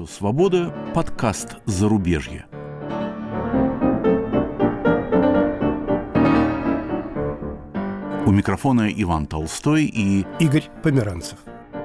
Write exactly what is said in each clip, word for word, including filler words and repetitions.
Радио «Свобода», подкаст «Зарубежье». У микрофона Иван Толстой и Игорь Померанцев.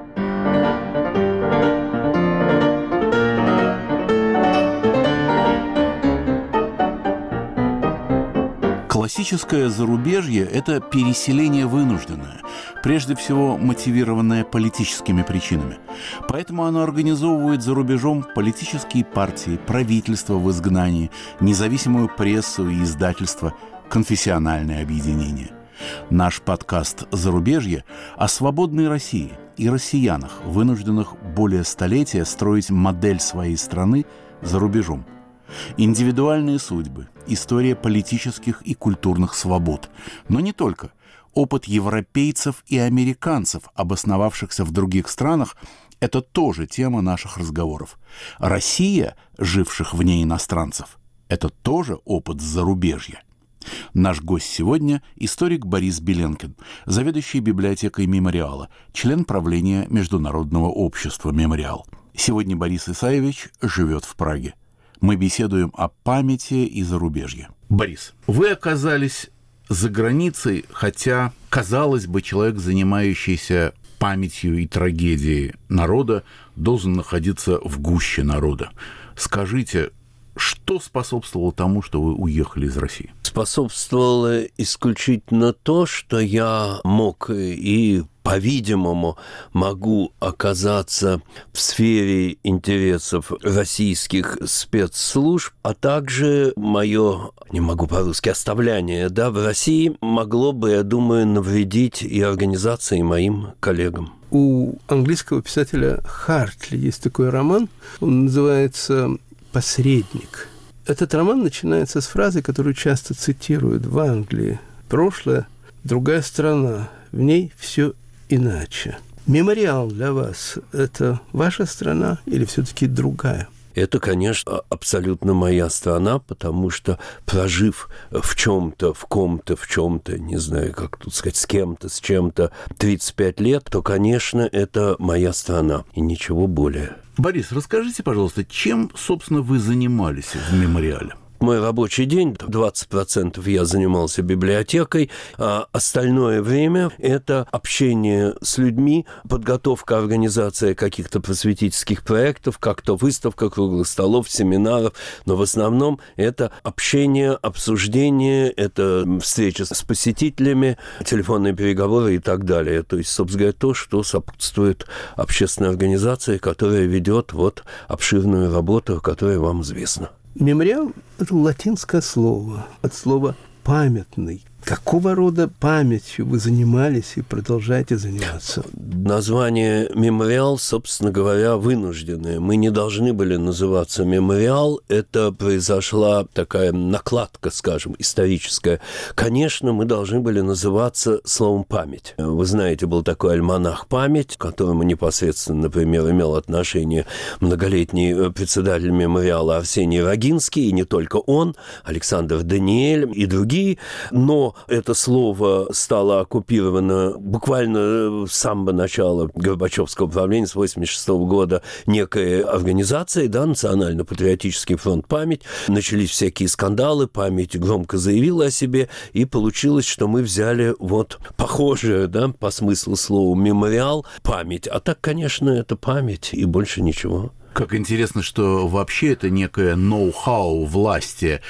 Классическое зарубежье – это переселение вынужденное, прежде всего мотивированное политическими причинами. Поэтому оно организовывает за рубежом политические партии, правительства в изгнании, независимую прессу и издательство, конфессиональные объединения. Наш подкаст «Зарубежье» о свободной России и россиянах, вынужденных более столетия строить модель своей страны за рубежом. Индивидуальные судьбы, история политических и культурных свобод. Но не только. Опыт европейцев и американцев, обосновавшихся в других странах, это тоже тема наших разговоров. Россия, живших вне иностранцев, это тоже опыт зарубежья. Наш гость сегодня – историк Борис Беленкин, заведующий библиотекой «Мемориала», член правления Международного общества «Мемориал». Сегодня Борис Исаевич живет в Праге. Мы беседуем о памяти и зарубежье. Борис, вы оказались за границей, хотя, казалось бы, человек, занимающийся памятью и трагедией народа, должен находиться в гуще народа. Скажите, что способствовало тому, что вы уехали из России? Способствовало исключительно то, что я мог и, по-видимому, могу оказаться в сфере интересов российских спецслужб, а также мое, не могу по-русски, оставляние да, в России могло бы, я думаю, навредить и организации, и моим коллегам. У английского писателя Хартли есть такой роман, он называется «Посредник». Этот роман начинается с фразы, которую часто цитируют в Англии. «Прошлое – другая страна, в ней все иначе». Мемориал для вас – это ваша страна или все-таки другая? Это, конечно, абсолютно моя страна, потому что, прожив в чем-то, в ком-то, в чем-то, не знаю, как тут сказать, с кем-то, с чем-то тридцать пять лет, то, конечно, это моя страна и ничего более. Борис, расскажите, пожалуйста, чем, собственно, вы занимались в «Мемориале»? Мой рабочий день, двадцать процентов я занимался библиотекой, а остальное время – это общение с людьми, подготовка, организация каких-то просветительских проектов, как-то выставка, круглых столов, семинаров, но в основном это общение, обсуждение, это встреча с посетителями, телефонные переговоры и так далее. То есть, собственно говоря, то, что сопутствует общественной организации, которая ведет вот обширную работу, которая вам известна. Мемориал – это латинское слово, от слова «памятный». Какого рода памятью вы занимались и продолжаете заниматься? Название «Мемориал», собственно говоря, вынужденное. Мы не должны были называться «Мемориал». Это произошла такая накладка, скажем, историческая. Конечно, мы должны были называться словом «память». Вы знаете, был такой альманах «Память», к которому непосредственно, например, имел отношение многолетний председатель «Мемориала» Арсений Рогинский, и не только он, Александр Даниэль и другие. Но это слово стало оккупировано буквально с самого начала Горбачевского правления, с восемьдесят шестого года, некой организацией, да, Национально-патриотический фронт «Память». Начались всякие скандалы, «Память» громко заявила о себе, и получилось, что мы взяли вот похожее, да, по смыслу слова «мемориал» «память». А так, конечно, это память и больше ничего. Как интересно, что вообще это некое ноу-хау власти,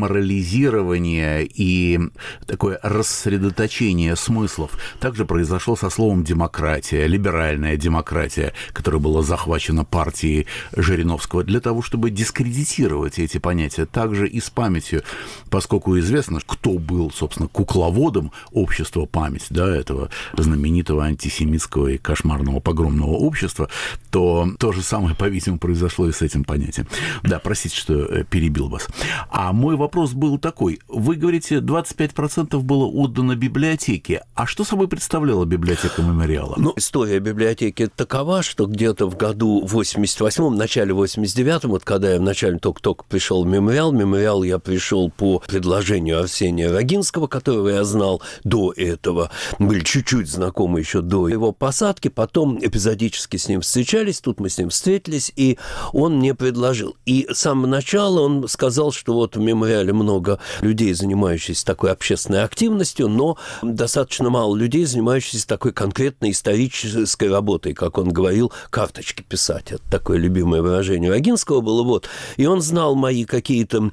деморализирование и такое рассредоточение смыслов. Также произошло со словом «демократия», либеральная демократия, которая была захвачена партией Жириновского для того, чтобы дискредитировать эти понятия. Также и с памятью, поскольку известно, кто был, собственно, кукловодом общества «Память», да, этого знаменитого антисемитского и кошмарного погромного общества, то то же самое, по-видимому, произошло и с этим понятием. Да, простите, что перебил вас. А мой вопрос был такой. Вы говорите, двадцать пять процентов было отдано библиотеке. А что собой представляла библиотека «Мемориала»? Ну, история библиотеки такова, что где-то в году восемьдесят восьмом, в начале восемьдесят девятом, вот когда я вначале только-только пришел в «Мемориал», в «Мемориал» я пришел по предложению Арсения Рогинского, которого я знал до этого. Были чуть-чуть знакомы еще до его посадки. Потом эпизодически с ним встречались. Тут мы с ним встретились. и он мне предложил. И с самого начала он сказал, что вот в мемориале много людей, занимающихся такой общественной активностью, но достаточно мало людей, занимающихся такой конкретной исторической работой, как он говорил, карточки писать. Это такое любимое выражение Рогинского было. Вот. И он знал мои какие-то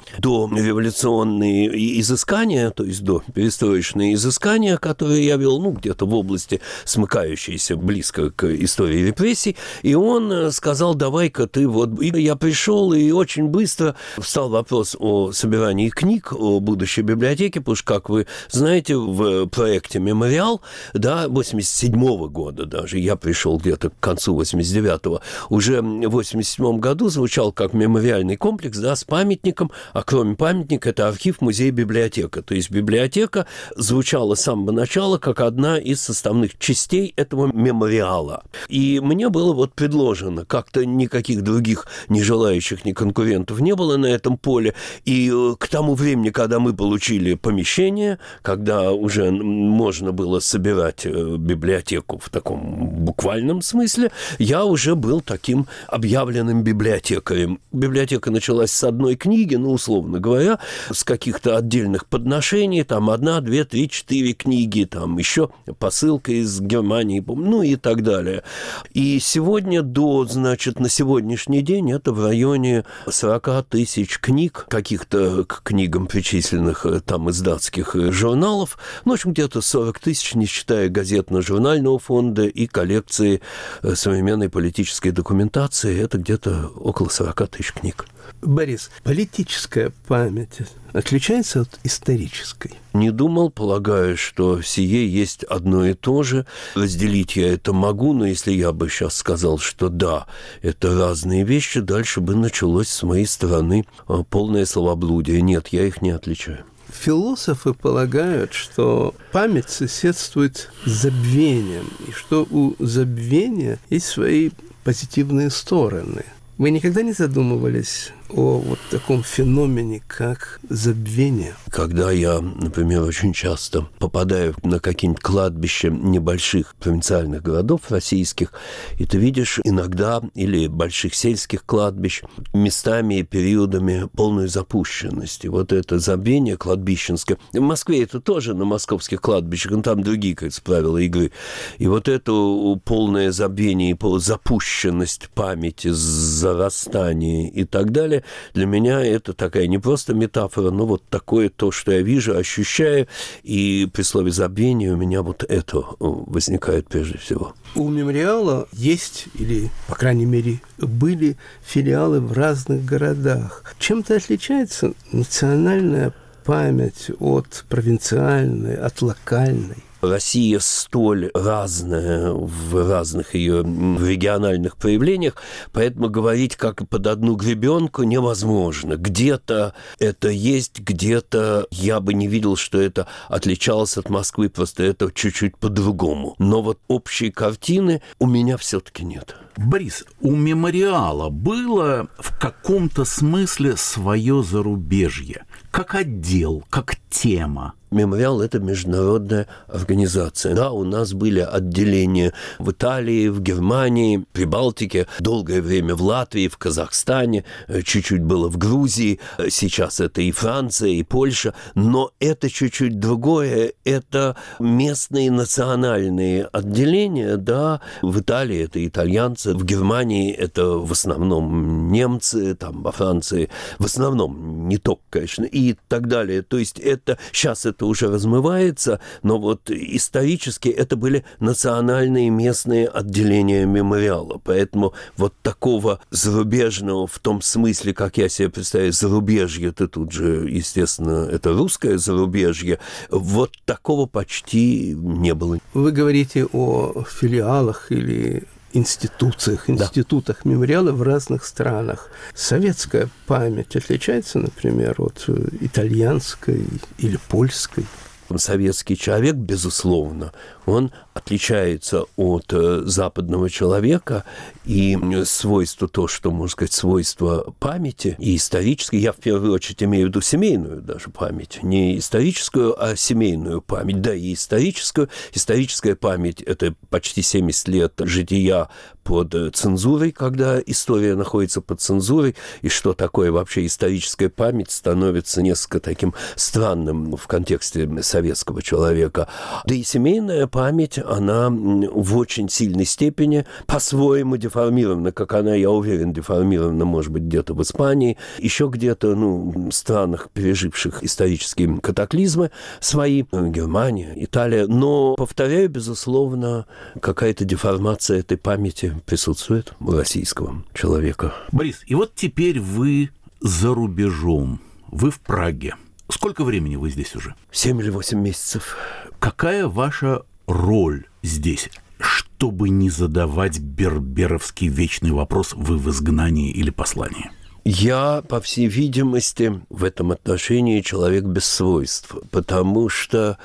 дореволюционные изыскания, то есть до перестроечные изыскания, которые я вел, ну, где-то в области, смыкающейся близко к истории репрессий. И он сказал, давай-ка ты вот... И я пришел, и очень быстро встал вопрос о собирании книг, о будущей библиотеке, потому что, как вы знаете, в проекте «Мемориал», да, восемьдесят седьмого года даже, я пришел где-то к концу восемьдесят девятого, уже в восемьдесят седьмом году звучал как мемориальный комплекс, да, с памятником, а кроме памятника это архив, музей, библиотека. То есть библиотека звучала с самого начала как одна из составных частей этого мемориала. И мне было вот предложено, как-то никаких других не желающих, ни конкурентов не было на этом поле. И к тому времени, когда мы получили помещение, когда уже можно было собирать библиотеку в таком буквальном смысле, я уже был таким объявленным библиотекарем. Библиотека началась с одной книги, ну, условно говоря, с каких-то отдельных подношений, там одна, две, три, четыре книги, там еще посылка из Германии, ну и так далее. И сегодня до, значит, на сегодняшний день это в районе сорок тысяч книг, каких-то к книгам причисленных там из датских журналов, ну, в общем, где-то сорок тысяч, не считая газетно-журнального фонда и коллекции современной политической документации, это где-то около сорок тысяч книг. Борис, политическая память отличается от исторической? Не думал, полагаю, что сие есть одно и то же. Разделить я это могу, но если я бы сейчас сказал, что да, это разные вещи, дальше бы началось с моей стороны полное словоблудие. Нет, я их не отличаю. Философы полагают, что память соседствует с забвением, и что у забвения есть свои позитивные стороны. Вы никогда не задумывались о вот таком феномене, как забвение? Когда я, например, очень часто попадаю на какие-нибудь кладбища небольших провинциальных городов российских, и ты видишь иногда, или больших сельских кладбищ, местами и периодами полной запущенности. Вот это забвение кладбищенское. В Москве это тоже на московских кладбищах, но там другие, как правила игры. И вот это полное забвение и запущенность памяти, зарастание и так далее, для меня это такая не просто метафора, но вот такое то, что я вижу, ощущаю, и при слове забвение у меня вот это возникает прежде всего. У мемориала есть, или, по крайней мере, были филиалы в разных городах. Чем-то отличается национальная память от провинциальной, от локальной? Россия столь разная в разных ее региональных проявлениях, поэтому говорить как под одну гребенку невозможно. Где-то это есть, где-то я бы не видел, что это отличалось от Москвы, просто это чуть-чуть по-другому. Но вот общей картины у меня все-таки нет. Борис, у мемориала было в каком-то смысле свое зарубежье, как отдел, как тема. Мемориал – это международная организация. Да, у нас были отделения в Италии, в Германии, Прибалтике, долгое время в Латвии, в Казахстане, чуть-чуть было в Грузии, сейчас это и Франция, и Польша, но это чуть-чуть другое, это местные национальные отделения, да, в Италии это итальянцы, в Германии это в основном немцы, там во Франции в основном, не только, конечно, и так далее. То есть это, сейчас это уже размывается, но вот исторически это были национальные местные отделения мемориала. Поэтому вот такого зарубежного в том смысле, как я себе представляю, зарубежье, это тут же, естественно, это русское зарубежье, вот такого почти не было. Вы говорите о филиалах или институциях, институтах да. мемориала в разных странах. Советская память отличается, например, от итальянской или польской? Советский человек, безусловно, он отличается от западного человека, и свойство то, что, можно сказать, свойство памяти и исторической, я в первую очередь имею в виду семейную даже память, не историческую, а семейную память, да, и историческую. Историческая память – это почти семьдесят лет жития под цензурой, когда история находится под цензурой, и что такое вообще историческая память становится несколько таким странным в контексте советского человека. Да и семейная память, она в очень сильной степени по-своему деформирована, как она, я уверен, деформирована, может быть, где-то в Испании, еще где-то, ну, в странах, переживших исторические катаклизмы свои, Германия, Италия. Но, повторяю, безусловно, какая-то деформация этой памяти присутствует у российского человека. Борис, и вот теперь вы за рубежом, вы в Праге. Сколько времени вы здесь уже? Семь или восемь месяцев. Какая ваша роль здесь? Чтобы не задавать берберовский вечный вопрос, вы в изгнании или послании? Я, по всей видимости, в этом отношении человек без свойств, потому что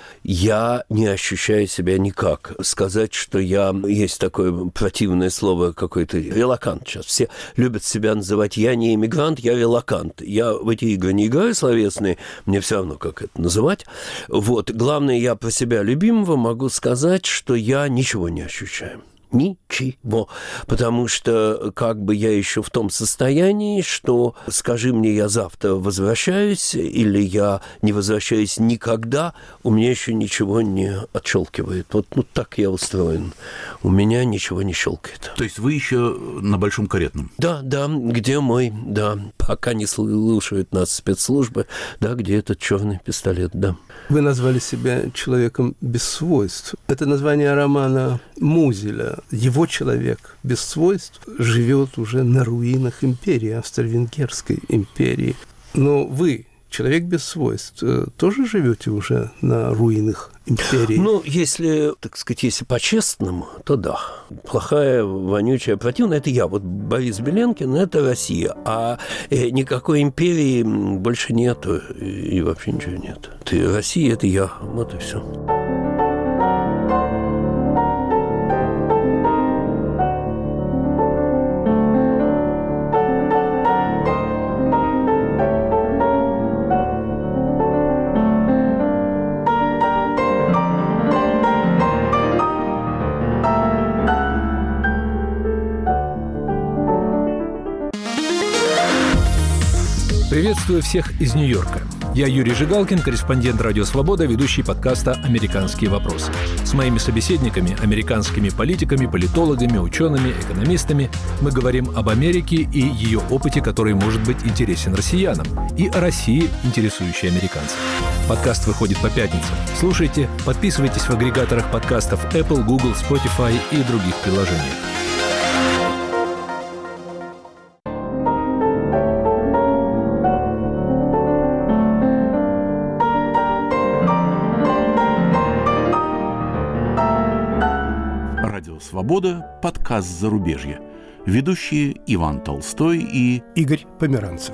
я не ощущаю себя никак. Сказать, что я... Есть такое противное слово какой-то релакант сейчас. Все любят себя называть «я не иммигрант, я релакант». Я в эти игры не играю словесные, мне все равно, как это называть. Вот. Главное, я про себя любимого могу сказать, что я ничего не ощущаю. Ничего. Потому что как бы я еще в том состоянии, что скажи мне, я завтра возвращаюсь, или я не возвращаюсь никогда, у меня еще ничего не отщелкивает. Вот ну, так я устроен. У меня ничего не щелкает. То есть вы еще на Большом Каретном? Да, да, где мой, да, пока не слушают нас спецслужбы, да, где этот черный пистолет, да. Вы назвали себя человеком без свойств. Это название романа Музеля. Его человек без свойств живет уже на руинах империи, Австро-Венгерской империи. Но вы, человек без свойств, тоже живете уже на руинах империи? Ну, если, так сказать, если по-честному, то да. Плохая, вонючая, противная – это я. Вот Борис Беленкин – это Россия. А никакой империи больше нету, и вообще ничего нет. Ты, Россия – это я. Вот и все. Приветствую всех из Нью-Йорка. Я Юрий Жигалкин, корреспондент «Радио Свобода», ведущий подкаста «Американские вопросы». С моими собеседниками, американскими политиками, политологами, учеными, экономистами, мы говорим об Америке и ее опыте, который может быть интересен россиянам, и о России, интересующей американцев. Подкаст выходит по пятницам. Слушайте, подписывайтесь в агрегаторах подкастов Apple, Google, Spotify и других приложениях. «Свобода», подкаст «Зарубежье». Ведущие Иван Толстой и Игорь Померанцев.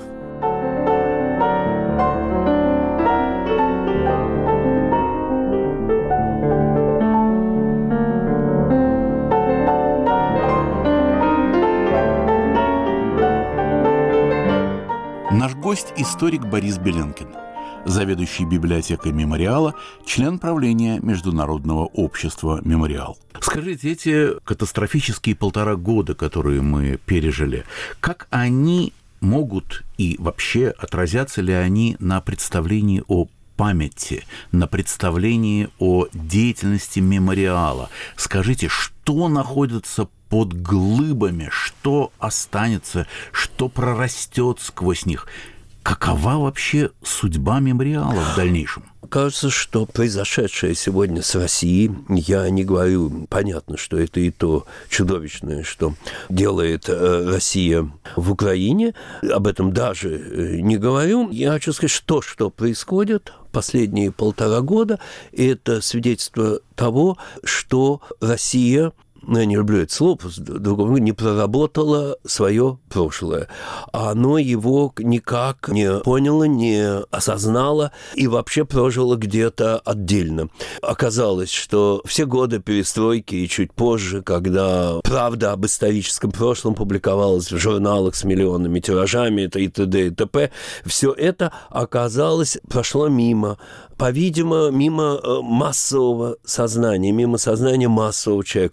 Наш гость – историк Борис Беленкин, заведующий библиотекой «Мемориала», член правления Международного общества «Мемориал». Скажите, эти катастрофические полтора года, которые мы пережили, как они могут и вообще отразятся ли они на представлении о памяти, на представлении о деятельности «Мемориала»? Скажите, что находится под глыбами, что останется, что прорастет сквозь них? Какова вообще судьба «Мемориала» в дальнейшем? Кажется, что произошедшее сегодня с Россией, я не говорю, понятно, что это и то чудовищное, что делает Россия в Украине, об этом даже не говорю. Я хочу сказать, что, что происходит последние полтора года, это свидетельство того, что Россия, я не люблю это слово, не проработала свое прошлое. Оно его никак не поняло, не осознало и вообще прожило где-то отдельно. Оказалось, что все годы перестройки и чуть позже, когда правда об историческом прошлом публиковалась в журналах с миллионными тиражами и т.д. и т.п., все это оказалось, прошло мимо. По-видимому, мимо массового сознания, мимо сознания массового человека, условно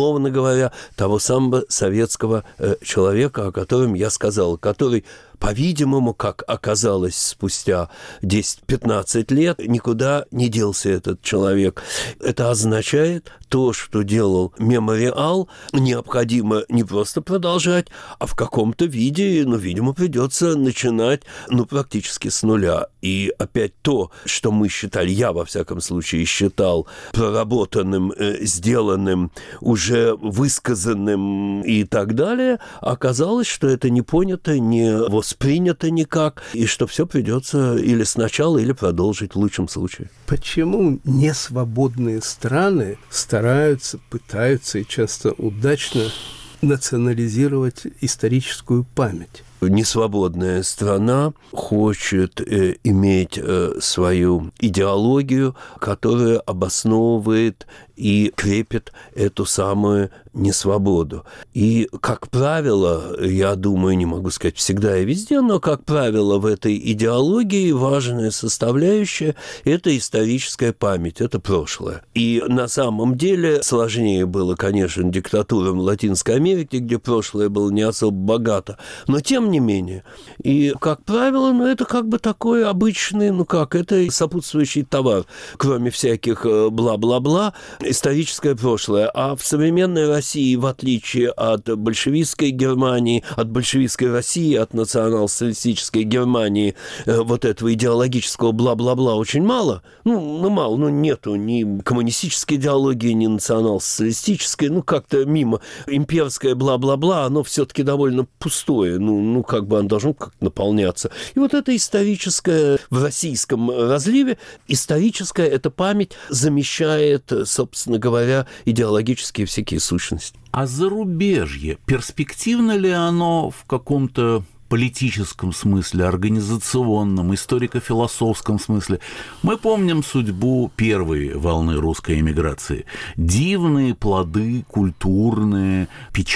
условно говоря, того самого советского э, человека, о котором я сказал, который, по-видимому, как оказалось спустя десять-пятнадцать лет, никуда не делся этот человек. Это означает, то, что делал «Мемориал», необходимо не просто продолжать, а в каком-то виде, ну, видимо, придется начинать, ну, практически с нуля. И опять то, что мы считали, я, во всяком случае, считал проработанным, э, сделанным, уже высказанным и так далее, оказалось, что это не понято, не воспринято никак, и что все придется или сначала, или продолжить в лучшем случае. Почему несвободные страны стараются, пытаются и часто удачно национализировать историческую память? Несвободная страна хочет э, иметь э, свою идеологию, которая обосновывает и крепит эту самую несвободу. И, как правило, я думаю, не могу сказать всегда и везде, но, как правило, в этой идеологии важная составляющая – это историческая память, это прошлое. И на самом деле сложнее было, конечно, диктатурам Латинской Америки, где прошлое было не особо богато, но тем не менее. И, как правило, ну, это как бы такой обычный, ну как, это сопутствующий товар, кроме всяких бла-бла-бла, историческое прошлое. А в современной России, в отличие от большевистской Германии, от большевистской России, от национал-социалистической Германии, вот этого идеологического бла-бла-бла очень мало. Ну, ну мало, ну нету ни коммунистической идеологии, ни национал-социалистической, ну как-то мимо. Имперское бла-бла-бла, оно все-таки довольно пустое, ну, ну как бы оно должно как-то наполняться. И вот это историческое в российском разливе, историческая эта память замещает, собственно говоря, идеологические всякие сущности. А зарубежье, перспективно ли оно в каком-то политическом смысле, организационном, историко-философском смысле? Мы помним судьбу первой волны русской эмиграции. Дивные плоды культурные,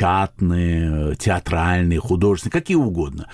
печатные, театральные, художественные, какие угодно.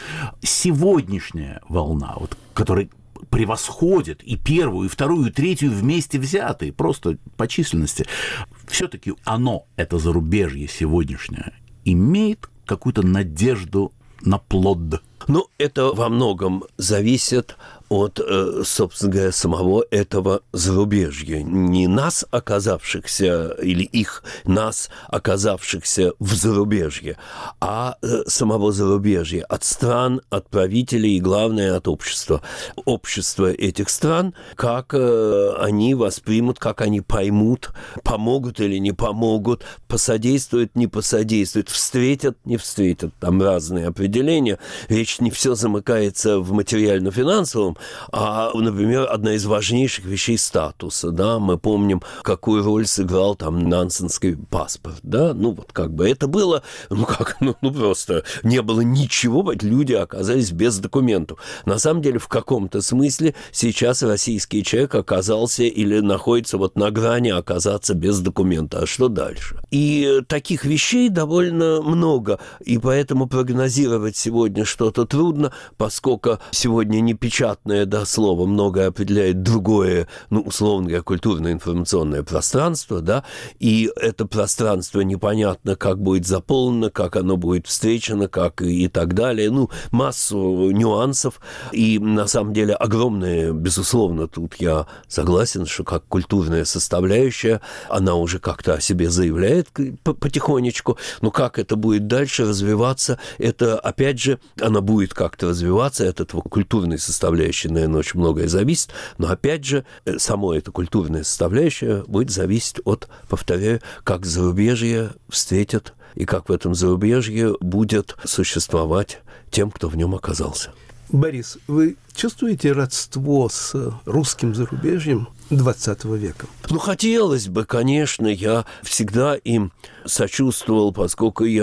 Сегодняшняя волна, вот, которая превосходит и первую, и вторую, и третью вместе взятые, просто по численности, все-таки оно, это зарубежье сегодняшнее, имеет какую-то надежду на плод? Ну, это во многом зависит от, собственно говоря, самого этого зарубежья. Не нас, оказавшихся, или их, нас, оказавшихся в зарубежье, а самого зарубежья, от стран, от правителей и, главное, от общества. Общество этих стран, как они воспримут, как они поймут, помогут или не помогут, посодействуют, не посодействуют, встретят, не встретят. Там разные определения. Речь не все замыкается в материально-финансовом, а, например, одна из важнейших вещей статуса, да, мы помним, какую роль сыграл там нансенский паспорт, да, ну вот как бы это было, ну как, ну, ну просто не было ничего, люди оказались без документов. На самом деле, в каком-то смысле сейчас российский человек оказался или находится вот на грани оказаться без документа, а что дальше? И таких вещей довольно много, и поэтому прогнозировать сегодня что-то трудно, поскольку сегодня не печатное, да, слово многое определяет другое, ну, условно говоря, культурно-информационное пространство, да, и это пространство непонятно, как будет заполнено, как оно будет встречено, как и, и так далее, ну, массу нюансов, и на самом деле огромное, безусловно, тут я согласен, что как культурная составляющая, она уже как-то о себе заявляет потихонечку, но как это будет дальше развиваться, это, опять же, она будет как-то развиваться, от этого культурной составляющей, наверное, очень многое зависит, но, опять же, само это культурная составляющая будет зависеть от, повторяю, как зарубежье встретят и как в этом зарубежье будет существовать тем, кто в нем оказался. Борис, вы чувствуете родство с русским зарубежьем двадцатого века? Ну, хотелось бы, конечно, я всегда им сочувствовал, поскольку я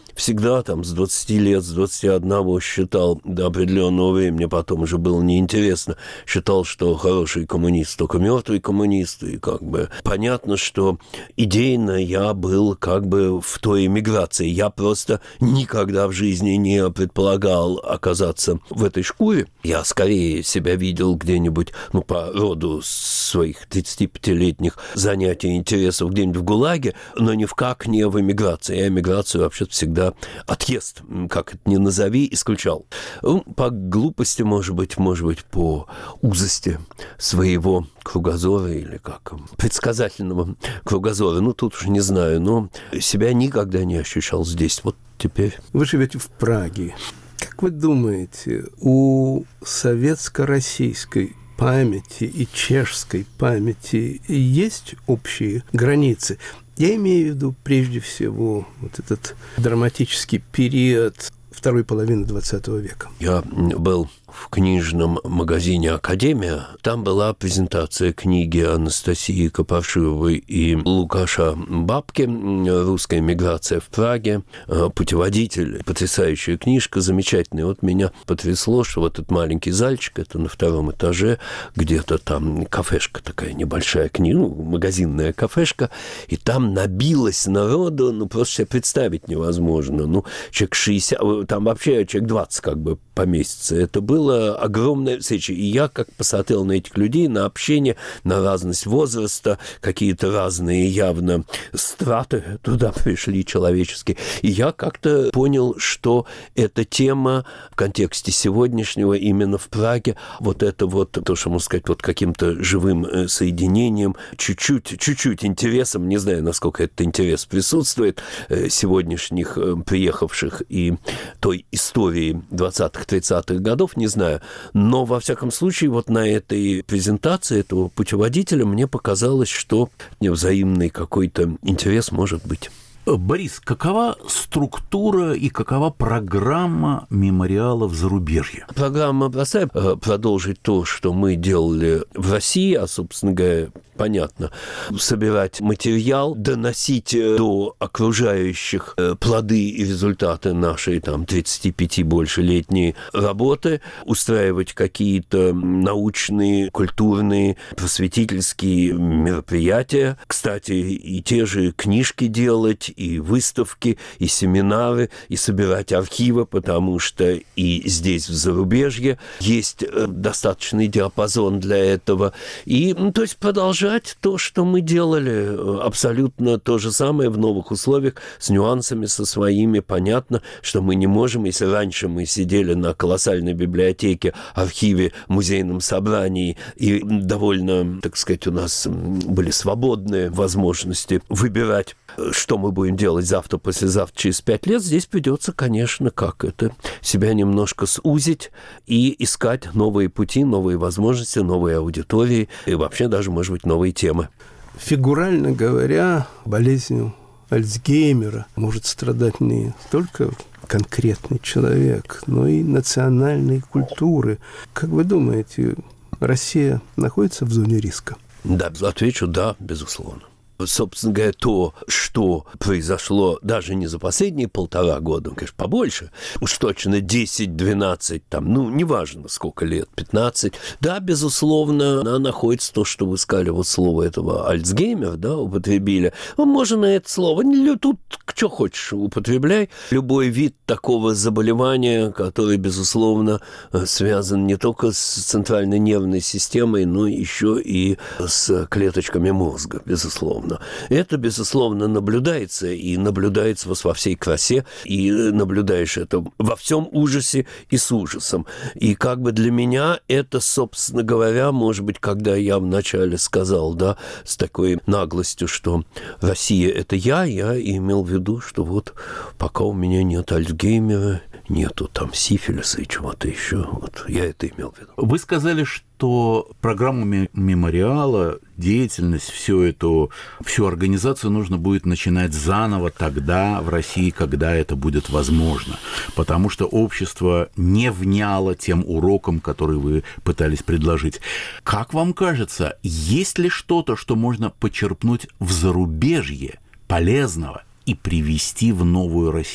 всегда там с двадцати лет, с двадцати одного считал до определенного времени, потом уже было неинтересно, считал, что хороший коммунист только мертвый коммунист, и как бы понятно, что идейно я был как бы в той эмиграции. Я просто никогда в жизни не предполагал оказаться в этой шкуре. Я скорее себя видел где-нибудь, ну, по роду своих тридцатипятилетних занятий и интересов где-нибудь в ГУЛАГе, но никак не в эмиграции. Я эмиграцию вообще-то всегда отъезд, как это ни назови, исключал. По глупости, может быть, может быть, по узости своего кругозора или как, предсказательного кругозора. Ну, тут уж не знаю, но себя никогда не ощущал здесь. Вот теперь. Вы живете в Праге. Как вы думаете, у советско-российской памяти и чешской памяти есть общие границы? Я имею в виду прежде всего вот этот драматический период второй половины двадцатого века. Я был в книжном магазине «Академия». Там была презентация книги Анастасии Копошиловой и Лукаша Бабки «Русская миграция в Праге». Путеводитель, потрясающая книжка, замечательная. Вот меня потрясло, что вот этот маленький зальчик, это на втором этаже, где-то там кафешка такая небольшая, книга, ну, магазинная кафешка, и там набилось народу, ну, просто себе представить невозможно. Ну, человек шестьдесят, там вообще человек двадцать как бы поместится. Это было огромная встреча. И я как посмотрел на этих людей, на общение, на разность возраста, какие-то разные явно страты туда пришли человеческие. И я как-то понял, что эта тема в контексте сегодняшнего именно в Праге, вот это вот, то, что можно сказать, вот каким-то живым соединением, чуть-чуть, чуть-чуть интересом, не знаю, насколько этот интерес присутствует, сегодняшних приехавших и той истории двадцатых-тридцатых годов, не знаю. Но, во всяком случае, вот на этой презентации этого путеводителя мне показалось, что взаимный какой-то интерес может быть. Борис, какова структура и какова программа мемориала в зарубежье? Программа простая. Продолжить то, что мы делали в России, а, собственно говоря, понятно, собирать материал, доносить до окружающих плоды и результаты нашей там тридцати пяти больше летней работы, устраивать какие-то научные, культурные, просветительские мероприятия. Кстати, и те же книжки делать, и выставки, и семинары, и собирать архивы, потому что и здесь, в зарубежье, есть достаточный диапазон для этого. И, ну, то есть продолжать то, что мы делали, абсолютно то же самое в новых условиях, с нюансами, со своими. Понятно, что мы не можем, если раньше мы сидели на колоссальной библиотеке, архиве, музейном собрании, и довольно, так сказать, у нас были свободные возможности выбирать, что мы будем делать завтра, послезавтра, через пять лет, здесь придется, конечно, как это, себя немножко сузить и искать новые пути, новые возможности, новые аудитории и вообще даже, может быть, новые темы. Фигурально говоря, болезнью Альцгеймера может страдать не только конкретный человек, но и национальные культуры. Как вы думаете, Россия находится в зоне риска? Да, отвечу да, безусловно. Собственно говоря, то, что произошло даже не за последние полтора года, конечно, побольше, уж точно десять-двенадцать, там, ну, неважно, сколько лет, пятнадцать, да, безусловно, она находится, то, что вы сказали, вот слово этого Альцгеймер, да, употребили. Ну, можно на это слово, тут что хочешь употребляй. Любой вид такого заболевания, который, безусловно, связан не только с центральной нервной системой, но еще и с клеточками мозга, безусловно. Это, безусловно, наблюдается, и наблюдается во всей красе, и наблюдаешь это во всем ужасе и с ужасом. И как бы для меня это, собственно говоря, может быть, когда я вначале сказал, да, с такой наглостью, что Россия – это я, я имел в виду, что вот пока у меня нет Альцгеймера, нету там сифилиса и чего-то еще, вот я это имел в виду. Вы сказали, что программу мемориала, деятельность, всю эту, всю организацию нужно будет начинать заново тогда в России, когда это будет возможно, потому что общество не вняло тем урокам, которые вы пытались предложить. Как вам кажется, есть ли что-то, что можно почерпнуть в зарубежье полезного и привести в новую Россию?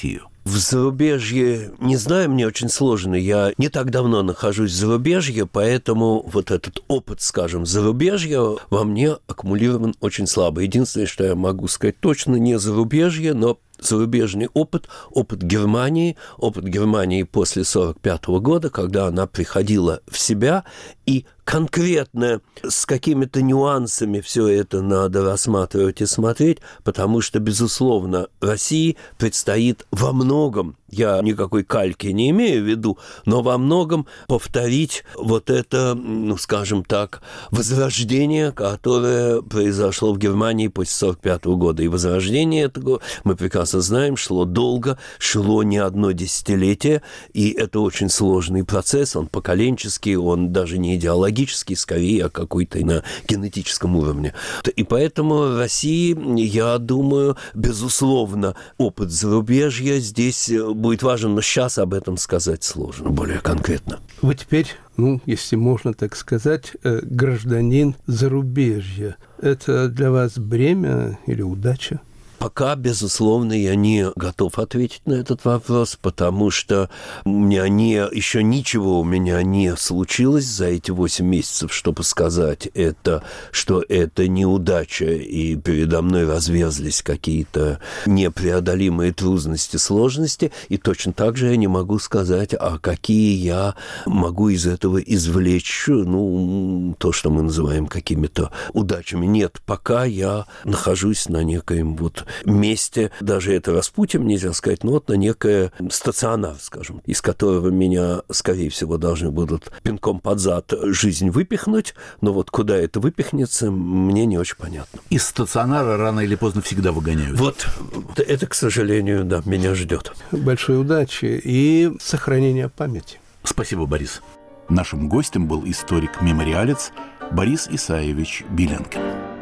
В зарубежье, не знаю, мне очень сложно. Я не так давно нахожусь в зарубежье, поэтому вот этот опыт, скажем, зарубежья во мне аккумулирован очень слабо. Единственное, что я могу сказать точно, не зарубежье, но зарубежный опыт, опыт Германии, опыт Германии после сорок пятого года, когда она приходила в себя, и конкретно с какими-то нюансами все это надо рассматривать и смотреть, потому что, безусловно, России предстоит во многом, я никакой кальки не имею в виду, но во многом повторить вот это, ну, скажем так, возрождение, которое произошло в Германии после сорок пятого года. И возрождение этого, мы прекрасно знаем, шло долго, шло не одно десятилетие, и это очень сложный процесс, он поколенческий, он даже не идеологический, скорее, а какой-то на генетическом уровне. И поэтому России, я думаю, безусловно, опыт зарубежья здесь будет важен, но сейчас об этом сказать сложно, более конкретно. Вы теперь, ну, если можно так сказать, гражданин зарубежья. Это для вас бремя или удача? Пока, безусловно, я не готов ответить на этот вопрос, потому что у меня не, еще ничего у меня не случилось за эти восемь месяцев, чтобы сказать это, что это неудача, и передо мной разверзлись какие-то непреодолимые трудности, сложности, и точно так же я не могу сказать, а какие я могу из этого извлечь, ну, то, что мы называем какими-то удачами. Нет, пока я нахожусь на некоем вот месте, даже это распутьем нельзя сказать, но вот на некое стационар, скажем, из которого меня, скорее всего, должны будут пинком под зад жизнь выпихнуть, но вот куда это выпихнется, мне не очень понятно. Из стационара рано или поздно всегда выгоняют. Вот это, к сожалению, да, меня ждет. Большой удачи и сохранения памяти. Спасибо, Борис. Нашим гостем был историк-мемориалец Борис Исаевич Беленкин.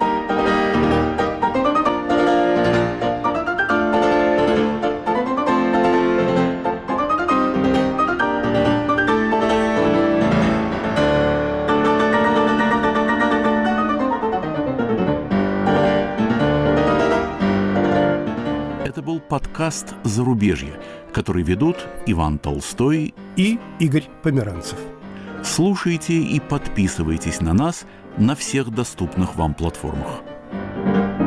Подкаст «Зарубежье», который ведут Иван Толстой и Игорь Померанцев. Слушайте и подписывайтесь на нас на всех доступных вам платформах.